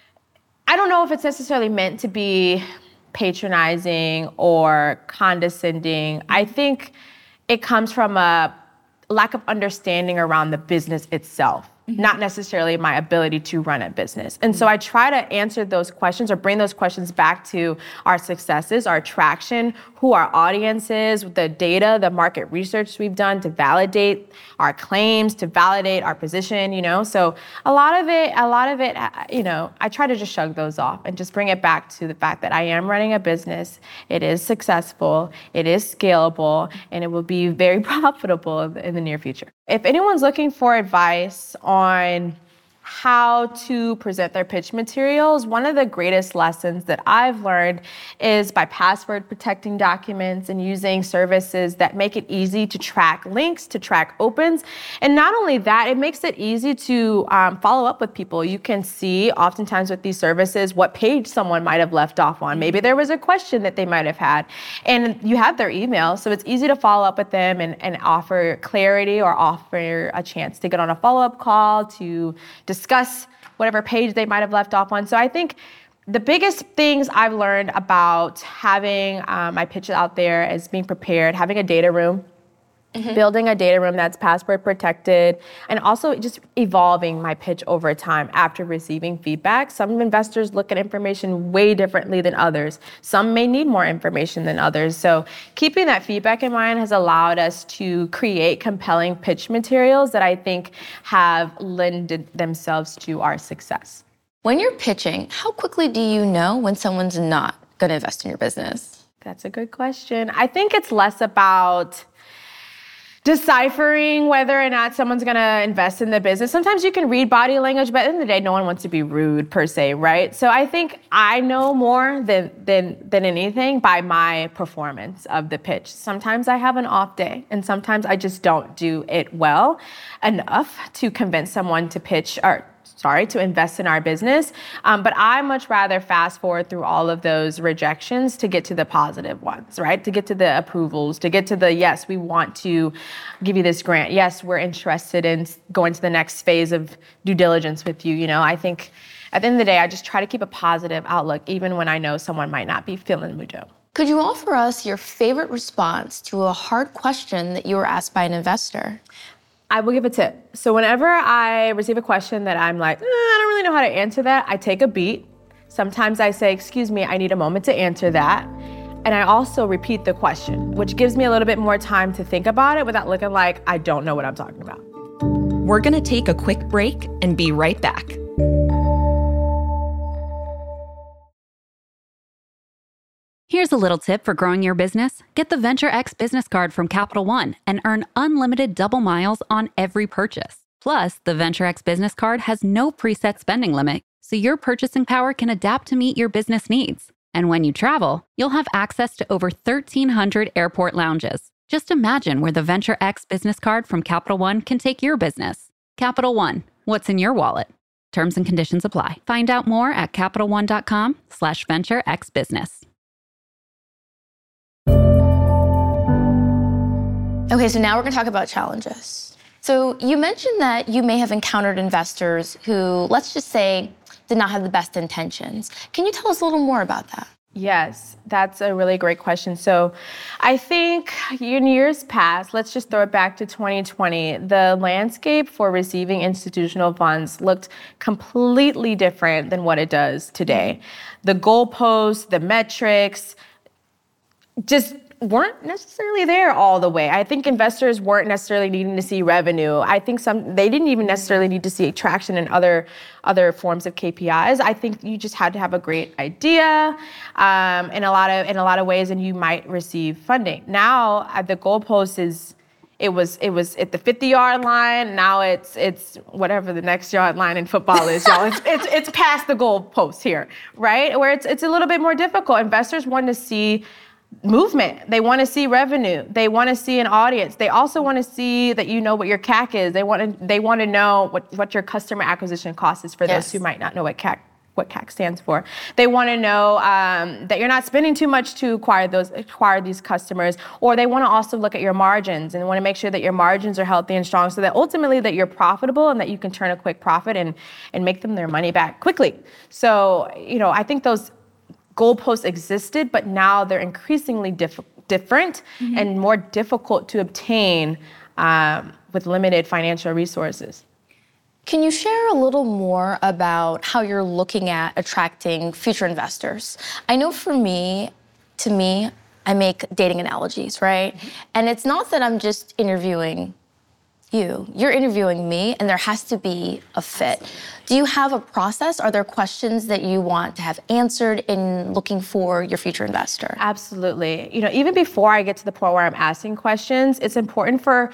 I don't know if it's necessarily meant to be patronizing or condescending. I think it comes from a lack of understanding around the business itself, mm-hmm. not necessarily my ability to run a business. And mm-hmm. so I try to answer those questions or bring those questions back to our successes, our traction, who our audience is, the data, the market research we've done to validate our claims, to validate our position, you know? So a lot of it, a lot of it, you know, I try to just shrug those off and just bring it back to the fact that I am running a business. It is successful, it is scalable, and it will be very profitable in the near future. If anyone's looking for advice on how to present their pitch materials, one of the greatest lessons that I've learned is by password protecting documents and using services that make it easy to track links, to track opens. And not only that, it makes it easy to um, follow up with people. You can see oftentimes with these services what page someone might have left off on. Maybe there was a question that they might have had, and you have their email, so it's easy to follow up with them and, and offer clarity or offer a chance to get on a follow-up call to discuss whatever page they might have left off on. So I think the biggest things I've learned about having um, my pitches out there is being prepared, having a data room, mm-hmm. building a data room that's password protected, and also just evolving my pitch over time after receiving feedback. Some investors look at information way differently than others. Some may need more information than others. So keeping that feedback in mind has allowed us to create compelling pitch materials that I think have lended themselves to our success. When you're pitching, how quickly do you know when someone's not going to invest in your business? That's a good question. I think it's less about deciphering whether or not someone's going to invest in the business. Sometimes you can read body language, but at the end of the day, no one wants to be rude per se, right? So I think I know more than than than anything by my performance of the pitch. Sometimes I have an off day, and sometimes I just don't do it well enough to convince someone to pitch or sorry, to invest in our business. Um, but I much rather fast forward through all of those rejections to get to the positive ones, right? To get to the approvals, to get to the, yes, we want to give you this grant. Yes, we're interested in going to the next phase of due diligence with you. You know, I think at the end of the day, I just try to keep a positive outlook, even when I know someone might not be feeling the mood. Could you offer us your favorite response to a hard question that you were asked by an investor? I will give a tip. So whenever I receive a question that I'm like, eh, I don't really know how to answer that, I take a beat. Sometimes I say, excuse me, I need a moment to answer that. And I also repeat the question, which gives me a little bit more time to think about it without looking like I don't know what I'm talking about. We're going to take a quick break and be right back. Here's a little tip for growing your business. Get the Venture X business card from Capital One and earn unlimited double miles on every purchase. Plus, the Venture X business card has no preset spending limit, so your purchasing power can adapt to meet your business needs. And when you travel, you'll have access to over thirteen hundred airport lounges. Just imagine where the Venture X business card from Capital One can take your business. Capital One, what's in your wallet? Terms and conditions apply. Find out more at CapitalOne.com slash Venture X Business. Okay, so now we're going to talk about challenges. So you mentioned that you may have encountered investors who, let's just say, did not have the best intentions. Can you tell us a little more about that? Yes, that's a really great question. So I think in years past, let's just throw it back to twenty twenty, the landscape for receiving institutional funds looked completely different than what it does today. The goalposts, the metrics, just weren't necessarily there all the way. I think investors weren't necessarily needing to see revenue. I think some they didn't even necessarily need to see traction in other other forms of K P Is. I think you just had to have a great idea um, in a lot of in a lot of ways, and you might receive funding. Now uh, the goalpost is it was it was at the fifty-yard line. Now it's it's whatever the next yard line in football is, y'all. It's it's it's past the goalpost here, right? Where it's it's a little bit more difficult. Investors want to see movement. They want to see revenue. They want to see an audience. They also want to see that you know what your C A C is. They want to they want to know what, what your customer acquisition cost is for yes. those who might not know what C A C what C A C stands for. They want to know um, that you're not spending too much to acquire those acquire these customers, or they want to also look at your margins and want to make sure that your margins are healthy and strong, so that ultimately that you're profitable and that you can turn a quick profit and and make them their money back quickly. So you know I think those goalposts existed, but now they're increasingly diff- different mm-hmm. and more difficult to obtain um, with limited financial resources. Can you share a little more about how you're looking at attracting future investors? I know for me, to me, I make dating analogies, right? Mm-hmm. And it's not that I'm just interviewing you. You're interviewing me, and there has to be a fit. Absolutely. Do you have a process? Are there questions that you want to have answered in looking for your future investor? Absolutely. You know, even before I get to the point where I'm asking questions, it's important for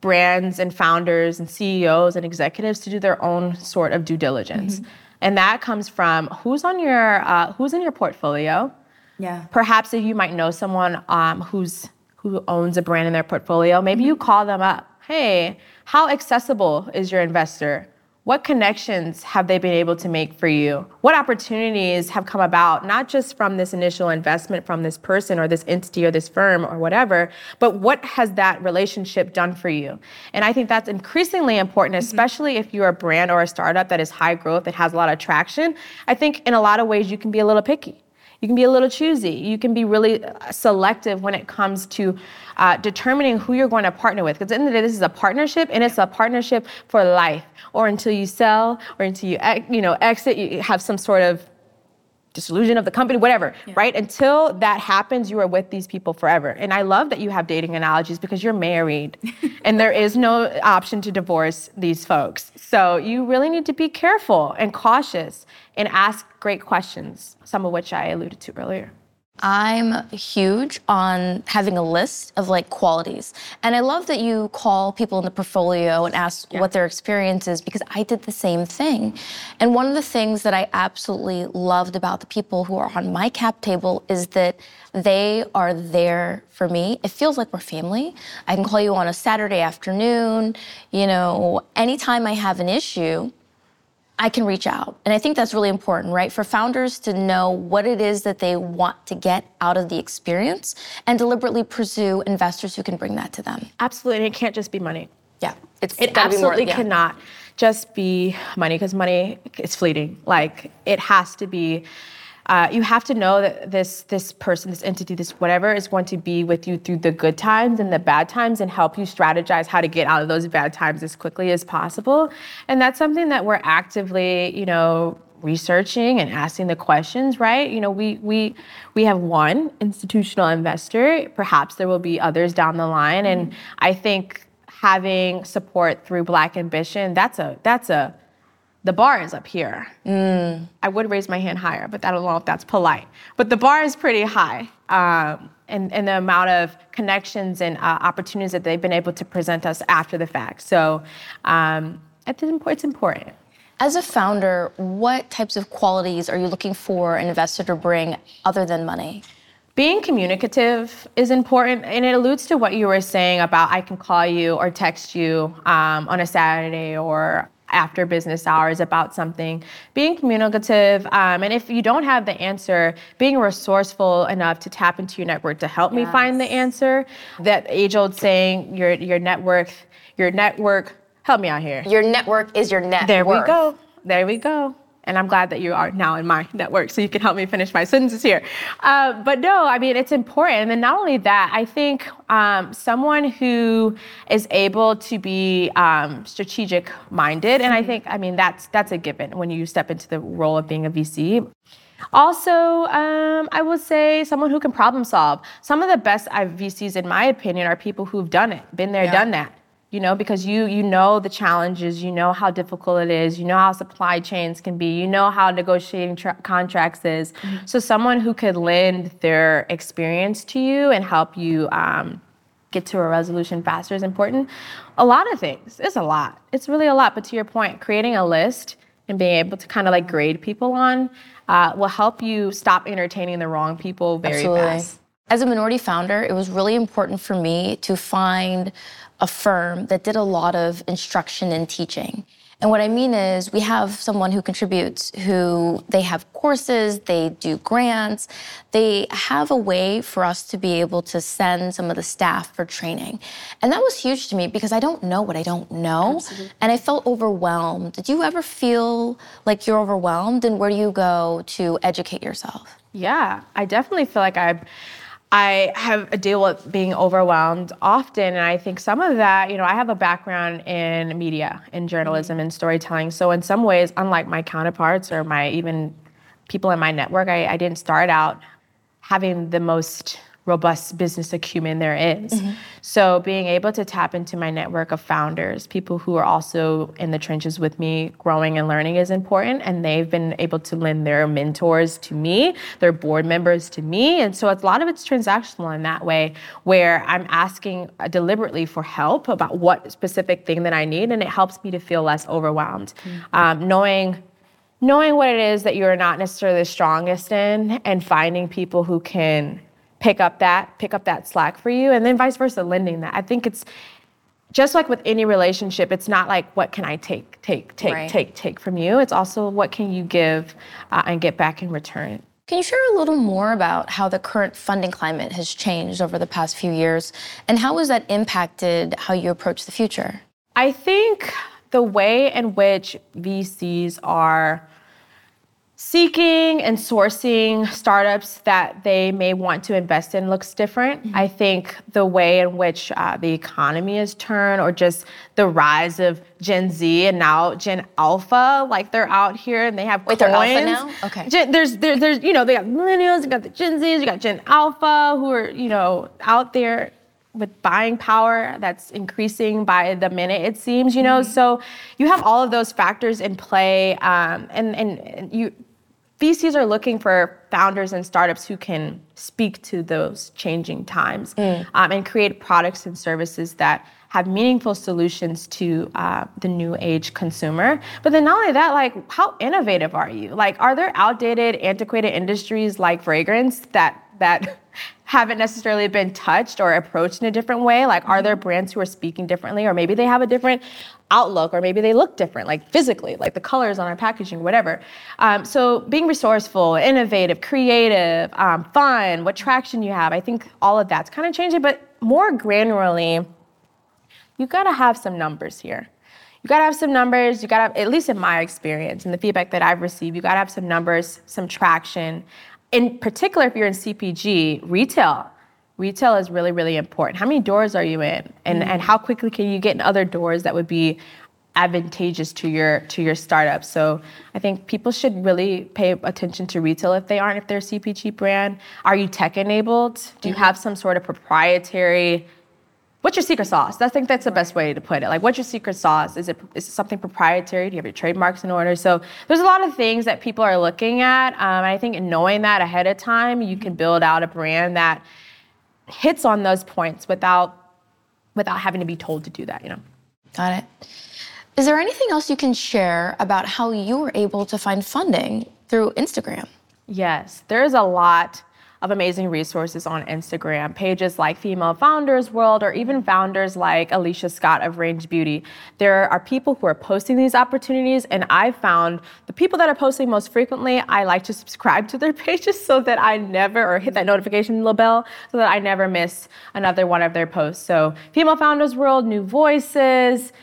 brands and founders and C E Os and executives to do their own sort of due diligence. Mm-hmm. And that comes from who's on your uh, who's in your portfolio. Yeah. Perhaps if you might know someone um, who's who owns a brand in their portfolio, maybe mm-hmm. you call them up. Hey, how accessible is your investor? What connections have they been able to make for you? What opportunities have come about, not just from this initial investment from this person or this entity or this firm or whatever, but what has that relationship done for you? And I think that's increasingly important, especially if you're a brand or a startup that is high growth, that has a lot of traction. I think in a lot of ways you can be a little picky. You can be a little choosy. You can be really selective when it comes to uh, determining who you're going to partner with. Because at the end of the day, this is a partnership, and it's a partnership for life, or until you sell, or until you, you know, exit, you have some sort of dissolution of the company, whatever, yeah. right? Until that happens, you are with these people forever. And I love that you have dating analogies because you're married and there is no option to divorce these folks. So you really need to be careful and cautious and ask great questions, some of which I alluded to earlier. I'm huge on having a list of like qualities. And I love that you call people in the portfolio and ask yeah. what their experience is, because I did the same thing. And one of the things that I absolutely loved about the people who are on my cap table is that they are there for me. It feels like we're family. I can call you on a Saturday afternoon, you know, anytime I have an issue, I can reach out. And I think that's really important, right? For founders to know what it is that they want to get out of the experience and deliberately pursue investors who can bring that to them. Absolutely, and it can't just be money. Yeah, it's It absolutely be more, yeah. cannot just be money, because money is fleeting. Like, it has to be, uh, you have to know that this this person, this entity, this whatever is going to be with you through the good times and the bad times and help you strategize how to get out of those bad times as quickly as possible. And that's something that we're actively, you know, researching and asking the questions, right? You know, we we we have one institutional investor. Perhaps there will be others down the line. Mm-hmm. And I think having support through Black Ambition, that's a that's a the bar is up here. Mm. I would raise my hand higher, but I don't know if that's polite. But the bar is pretty high. Um, and, and the amount of connections and uh, opportunities that they've been able to present us after the fact. So um, it's important. As a founder, what types of qualities are you looking for an investor to bring other than money? Being communicative is important, and it alludes to what you were saying about I can call you or text you um, on a Saturday or after business hours about something. Being communicative, um, and if you don't have the answer, being resourceful enough to tap into your network to help yes. me find the answer. That age-old saying, your your network, your network, help me out here. Your network is your net There worth. we go. There we go. And I'm glad that you are now in my network, so you can help me finish my sentences here. Uh, but no, I mean, it's important. And then not only that, I think um, someone who is able to be um, strategic-minded, and I think, I mean, that's that's a given when you step into the role of being a V C. Also, um, I would say someone who can problem solve. Some of the best V Cs, in my opinion, are people who've done it, been there, yeah. done that. You know, because you you know the challenges, you know how difficult it is, you know how supply chains can be, you know how negotiating tra- contracts is. Mm-hmm. So someone who could lend their experience to you and help you um, get to a resolution faster is important. A lot of things. It's a lot. It's really a lot. But to your point, creating a list and being able to kind of like grade people on uh, will help you stop entertaining the wrong people very Absolutely. fast. As a minority founder, it was really important for me to find a firm that did a lot of instruction and teaching. And what I mean is we have someone who contributes, who they have courses, they do grants, they have a way for us to be able to send some of the staff for training. And that was huge to me because I don't know what I don't know. Absolutely. And I felt overwhelmed. Did you ever feel like you're overwhelmed? And where do you go to educate yourself? Yeah, I definitely feel like I've I have a deal with being overwhelmed often, and I think some of that, you know, I have a background in media, in journalism, and storytelling. So in some ways, unlike my counterparts or my even people in my network, I, I didn't start out having the most robust business acumen there is. Mm-hmm. So being able to tap into my network of founders, people who are also in the trenches with me, growing and learning is important. And they've been able to lend their mentors to me, their board members to me. And so it's, a lot of it's transactional in that way, where I'm asking deliberately for help about what specific thing that I need. And it helps me to feel less overwhelmed. Mm-hmm. Um, knowing knowing what it is that you're not necessarily the strongest in, and finding people who can pick up that, pick up that slack for you, and then vice versa, lending that. I think it's just like with any relationship, it's not like, what can I take, take, take, right. take, take from you? It's also, what can you give uh, and get back in return? Can you share a little more about how the current funding climate has changed over the past few years, and how has that impacted how you approach the future? I think the way in which V Cs are seeking and sourcing startups that they may want to invest in looks different. Mm-hmm. I think the way in which uh, the economy has turned, or just the rise of Gen Z and now Gen Alpha, like they're out here and they have Wait, coins. they're Alpha now? Okay. Gen, there's, there, there's, you know, they got millennials, you got the Gen Zs, you got Gen Alpha who are, you know, out there with buying power that's increasing by the minute, it seems, you know. Mm-hmm. So you have all of those factors in play, um, and, and, and you, V Cs are looking for founders and startups who can speak to those changing times mm. um, and create products and services that have meaningful solutions to uh, the new age consumer. But then not only that, like, how innovative are you? Like, are there outdated, antiquated industries like fragrance that that haven't necessarily been touched or approached in a different way? Like, are there brands who are speaking differently, or maybe they have a different outlook, or maybe they look different, like physically, like the colors on our packaging, whatever. Um, so being resourceful, innovative, creative, um, fun, what traction you have, I think all of that's kind of changing. But more granularly, you gotta have some numbers here. You gotta have some numbers, you gotta have, at least in my experience and the feedback that I've received, you gotta have some numbers, some traction. In particular, if you're in C P G, retail. Retail is really, really important. How many doors are you in? And mm-hmm. and how quickly can you get in other doors that would be advantageous to your to your startup? So I think people should really pay attention to retail if they aren't, if they're a C P G brand. Are you tech enabled? Do you mm-hmm. have some sort of proprietary, what's your secret sauce? I think that's the best way to put it. Like, what's your secret sauce? Is it is it something proprietary? Do you have your trademarks in order? So there's a lot of things that people are looking at. Um, and I think knowing that ahead of time, you can build out a brand that hits on those points without without having to be told to do that, you know. Got it. Is there anything else you can share about how you were able to find funding through Instagram? Yes, there's a lot of amazing resources on Instagram, pages like Female Founders World, or even founders like Alicia Scott of Range Beauty. There are people who are posting these opportunities, and I've found the people that are posting most frequently, I like to subscribe to their pages so that I never, or hit that notification little bell, so that I never miss another one of their posts. So Female Founders World, New Voices,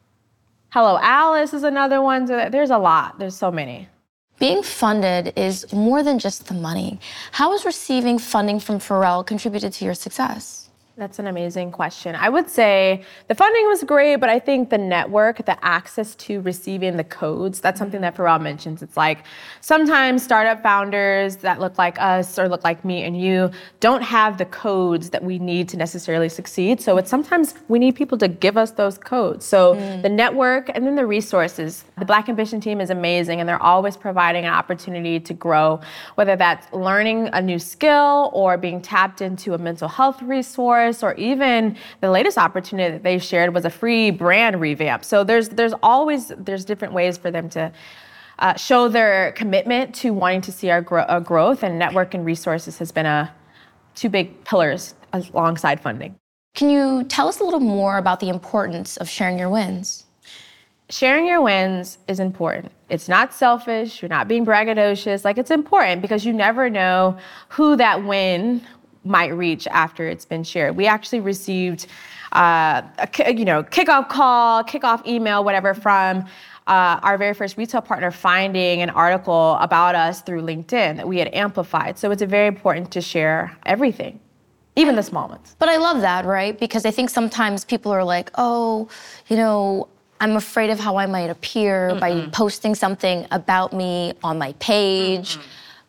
Hello Alice is another one. So there's a lot, there's so many. Being funded is more than just the money. How has receiving funding from Pharrell contributed to your success? That's an amazing question. I would say the funding was great, but I think the network, the access to receiving the codes, that's something that Pharrell mentions. It's like sometimes startup founders that look like us or look like me and you don't have the codes that we need to necessarily succeed. So it's sometimes we need people to give us those codes. So mm. the network and then the resources. The Black Ambition team is amazing, and they're always providing an opportunity to grow, whether that's learning a new skill or being tapped into a mental health resource, or even the latest opportunity that they shared was a free brand revamp. So there's there's always there's different ways for them to uh, show their commitment to wanting to see our, gro- our growth, and network and resources has been a two big pillars alongside funding. Can you tell us a little more about the importance of sharing your wins? Sharing your wins is important. It's not selfish. You're not being braggadocious. Like, it's important because you never know who that win might reach after it's been shared. We actually received uh, a you know kickoff call, kickoff email, whatever, from uh, our very first retail partner finding an article about us through LinkedIn that we had amplified. So it's very important to share everything, even the small ones. But I love that, right? Because I think sometimes people are like, oh, you know, I'm afraid of how I might appear mm-hmm. by posting something about me on my page. Mm-hmm.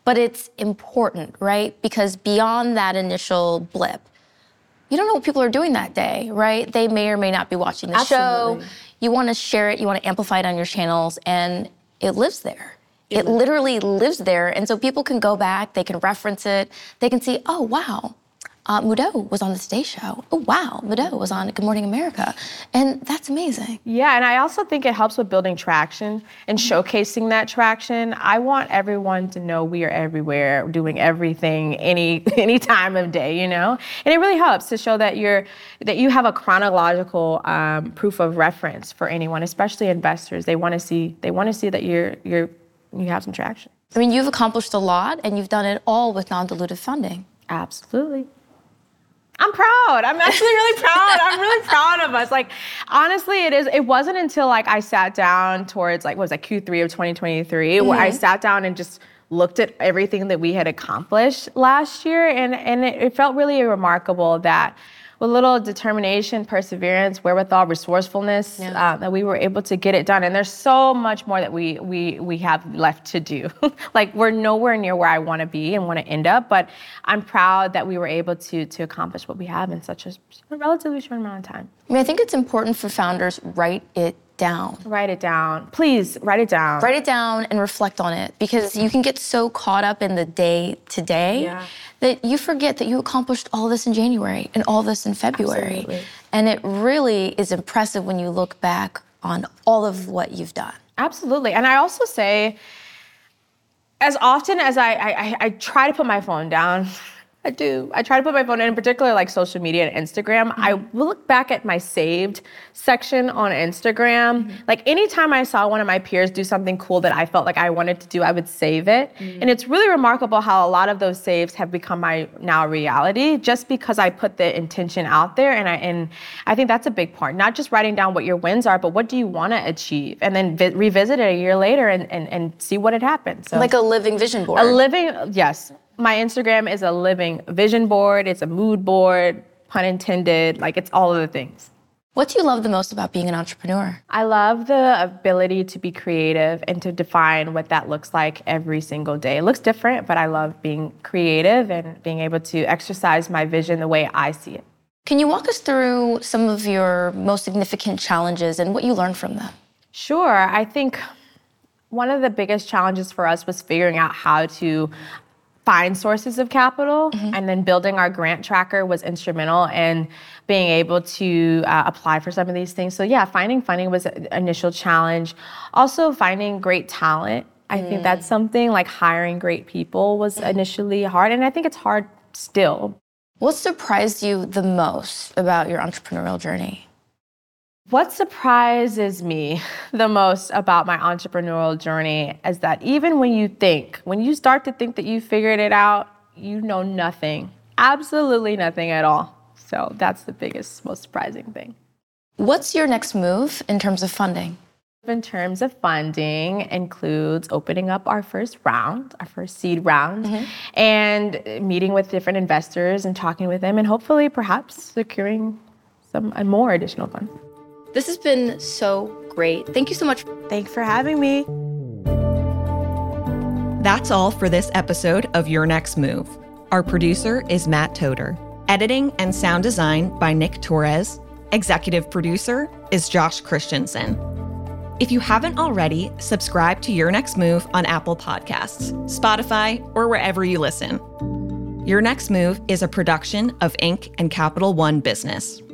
but it's important, right? Because beyond that initial blip, you don't know what people are doing that day, right? They may or may not be watching the Absolutely. show. You want to share it, you want to amplify it on your channels, and it lives there. It literally lives there, and so people can go back, they can reference it, they can see, oh, wow, uh, Mudo was on the Today Show. Oh, wow, Mudo was on Good Morning America, and that's amazing. Yeah, and I also think it helps with building traction and showcasing that traction. I want everyone to know we are everywhere, doing everything, any any time of day, you know? And it really helps to show that you're that you have a chronological um, proof of reference for anyone, especially investors. They want to see they want to see that you're you're you have some traction. I mean, you've accomplished a lot, and you've done it all with non-dilutive funding. Absolutely. I'm proud. I'm actually really proud. I'm really proud of us. Like, honestly, it is. It wasn't until like I sat down towards like what was that Q three of twenty twenty-three mm-hmm. where I sat down and just looked at everything that we had accomplished last year, and and it, it felt really remarkable that with a little determination, perseverance, wherewithal, resourcefulness, yeah. uh, that we were able to get it done. And there's so much more that we we we have left to do. Like, we're nowhere near where I want to be and want to end up, but I'm proud that we were able to to accomplish what we have in such a, a relatively short amount of time. I mean, I think it's important for founders, write it down. Write it down. Please, write it down. Write it down and reflect on it, because you can get so caught up in the day to day yeah. that you forget that you accomplished all this in January and all this in February. Absolutely. And it really is impressive when you look back on all of what you've done. Absolutely. And I also say, as often as I, I, I try to put my phone down, I do. I try to put my phone in, in particular like social media and Instagram. Mm-hmm. I look back at my saved section on Instagram. Mm-hmm. Like, anytime I saw one of my peers do something cool that I felt like I wanted to do, I would save it. Mm-hmm. And it's really remarkable how a lot of those saves have become my now reality, just because I put the intention out there. And I and I think that's a big part. Not just writing down what your wins are, but what do you want to achieve? And then vi- revisit it a year later and, and, and see what had happened. So, like a living vision board. A living, yes. My Instagram is a living vision board. It's a mood board, pun intended. Like, it's all of the things. What do you love the most about being an entrepreneur? I love the ability to be creative and to define what that looks like every single day. It looks different, but I love being creative and being able to exercise my vision the way I see it. Can you walk us through some of your most significant challenges and what you learned from them? Sure. I think one of the biggest challenges for us was figuring out how to find sources of capital, mm-hmm. and then building our grant tracker was instrumental in being able to uh, apply for some of these things. So yeah, finding funding was an initial challenge. Also, finding great talent. I mm. think that's something, like hiring great people was initially hard, and I think it's hard still. What surprised you the most about your entrepreneurial journey? What surprises me the most about my entrepreneurial journey is that even when you think, when you start to think that you figured it out, you know nothing, absolutely nothing at all. So that's the biggest, most surprising thing. What's your next move in terms of funding? In terms of funding, includes opening up our first round, our first seed round, mm-hmm. and meeting with different investors and talking with them, and hopefully perhaps securing some uh, more additional funds. This has been so great. Thank you so much. Thanks for having me. That's all for this episode of Your Next Move. Our producer is Matt Toder. Editing and sound design by Nick Torres. Executive producer is Josh Christensen. If you haven't already, subscribe to Your Next Move on Apple Podcasts, Spotify, or wherever you listen. Your Next Move is a production of Inc and Capital One Business.